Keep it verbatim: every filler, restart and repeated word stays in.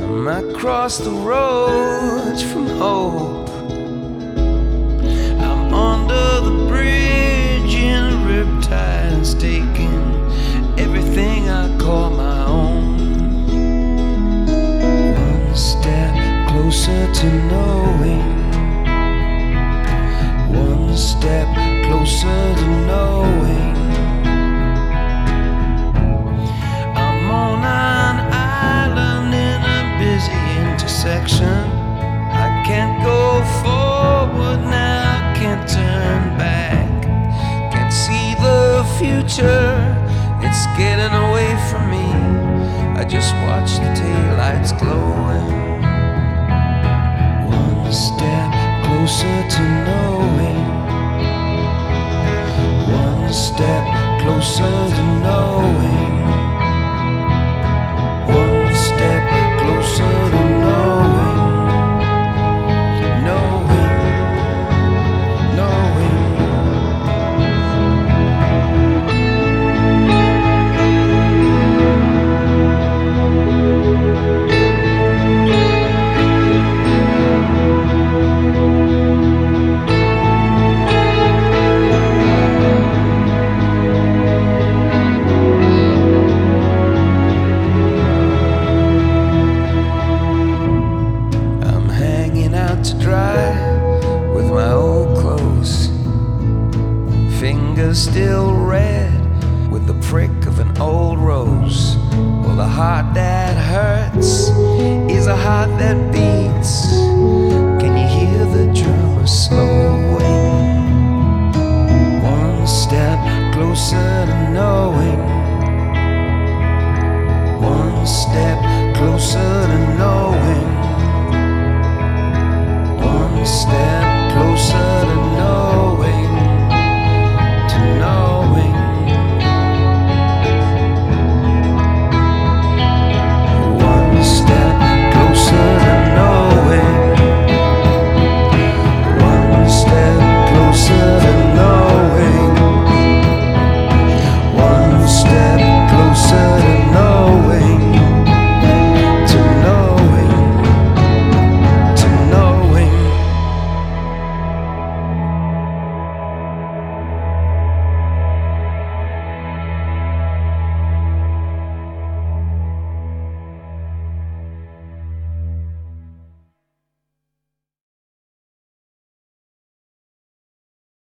I'm across the roads from hope. I'm under the bridge in a riptide and staking everything I call my own. One step closer to knowing. One step closer to knowing. I'm on an island in a busy intersection. I can't go forward now, can't turn back. Can't see the future, it's getting away from me. I just watch the taillights glowing. One step closer to knowing. One step closer to knowing. One step closer to knowing. Knowing, knowing. To dry with my old clothes, fingers still red with the prick of an old rose. Well, the heart that hurts is a heart that beats.